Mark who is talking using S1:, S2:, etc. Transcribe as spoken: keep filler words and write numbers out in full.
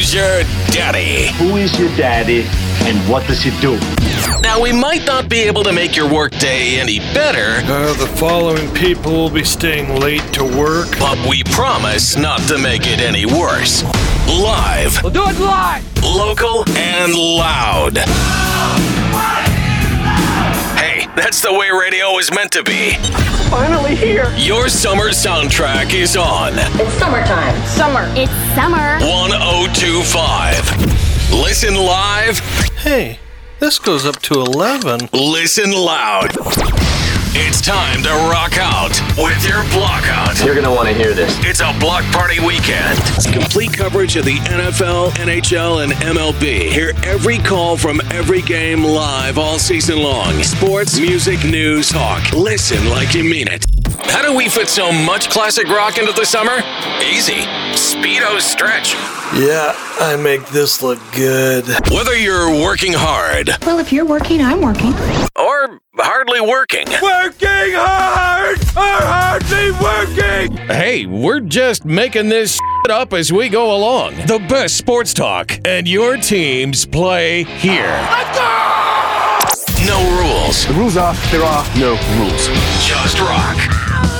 S1: Who's Your Daddy?
S2: Who is your daddy and what does he do?
S1: Now, we might not be able to make your workday any better,
S3: Uh, the following people will be staying late to work.
S1: but we promise not to make it any worse. Live,
S4: We'll do it live!
S1: local, and loud. Hey, that's the way radio is meant to be.
S4: Finally here!
S1: Your summer soundtrack is on
S5: It's summertime. Summer.
S6: It's summer.
S1: one oh two point five. Listen live,
S3: Hey, this goes up to eleven.
S1: listen loud. It's time to rock out with your block out.
S2: You're gonna want to hear this.
S1: It's a block party weekend. It's complete coverage of the N F L, N H L, and M L B. Hear every call from every game live all season long. Sports, music, news, talk. Listen like you mean it. How do we fit so much classic rock into the summer? Easy. Speedo Stretch.
S3: Yeah, I make this look good.
S1: Whether you're working hard
S5: Well, if you're working, I'm working.
S1: or hardly working.
S3: Working hard! Or hardly working!
S7: Hey, we're just making this shit up as we go along. The best sports talk, and your teams play here.
S1: No rules.
S2: The rules are, there are no rules.
S1: Just rock.